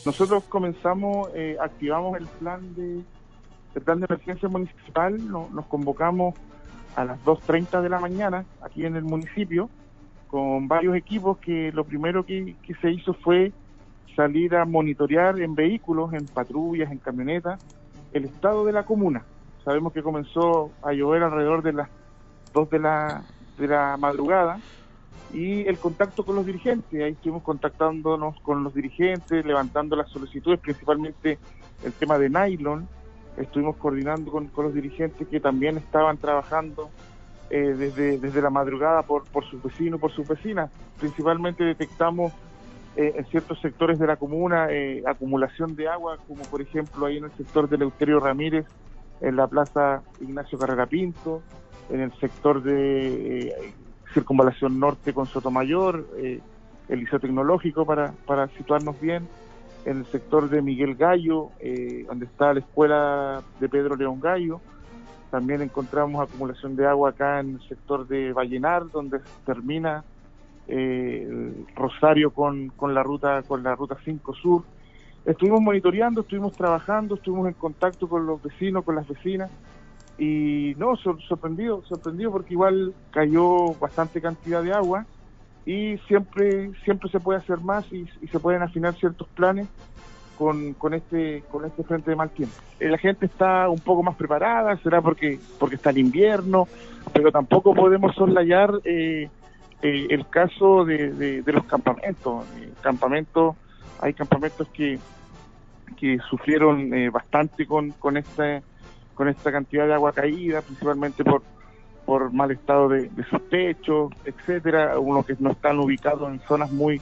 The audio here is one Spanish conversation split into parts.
Nosotros comenzamos, activamos el plan de emergencia municipal, nos convocamos a las 2:30 de la mañana aquí en el municipio con varios equipos que lo primero que se hizo fue salir a monitorear en vehículos, en patrullas, en camionetas, el estado de la comuna. Sabemos que comenzó a llover alrededor de las 2 de la madrugada y el contacto con los dirigentes. Ahí estuvimos contactándonos con los dirigentes, levantando las solicitudes, principalmente el tema de nylon. Estuvimos coordinando con los dirigentes que también estaban trabajando desde la madrugada por sus vecinos, por sus vecinas. Principalmente detectamos en ciertos sectores de la comuna acumulación de agua, como por ejemplo ahí en el sector de Eleuterio Ramírez, en la plaza Ignacio Carrera Pinto, en el sector de Circunvalación Norte con Sotomayor, el Liceo Tecnológico para situarnos bien, en el sector de Miguel Gallo, donde está la escuela de Pedro León Gallo. También encontramos acumulación de agua acá en el sector de Vallenar, donde termina Rosario con la ruta 5 Sur. Estuvimos monitoreando, estuvimos trabajando, estuvimos en contacto con los vecinos, con las vecinas, y no, sorprendido porque igual cayó bastante cantidad de agua y siempre se puede hacer más y se pueden afinar ciertos planes con este frente de mal tiempo. La gente está un poco más preparada, será porque está el invierno, pero tampoco podemos soslayar el caso de los campamentos. Hay campamentos que sufrieron bastante con esta cantidad de agua caída, principalmente por mal estado de sus techos, etcétera, unos que no están ubicados en zonas muy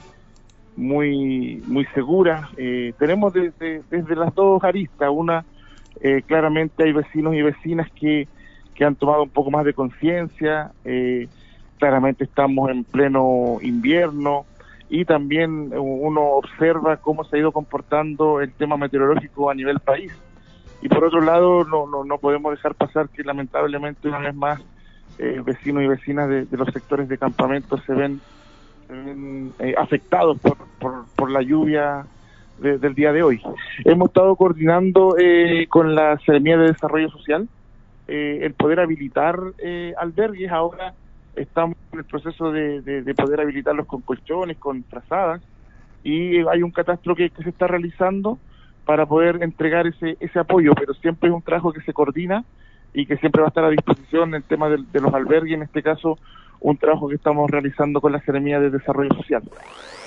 seguras. Tenemos desde las dos aristas. Una, claramente hay vecinos y vecinas que han tomado un poco más de conciencia. Claramente estamos en pleno invierno y también uno observa cómo se ha ido comportando el tema meteorológico a nivel país. Y por otro lado, no podemos dejar pasar que lamentablemente una vez más vecinos y vecinas de los sectores de campamentos se ven afectados por la lluvia del día de hoy. Hemos estado coordinando con la Seremía de Desarrollo Social el poder habilitar albergues. Ahora estamos en el proceso de poder habilitarlos con colchones, con frazadas, y hay un catastro que se está realizando para poder entregar ese apoyo, pero siempre es un trabajo que se coordina y que siempre va a estar a disposición el tema de los albergues, en este caso un trabajo que estamos realizando con la Seremía de Desarrollo Social.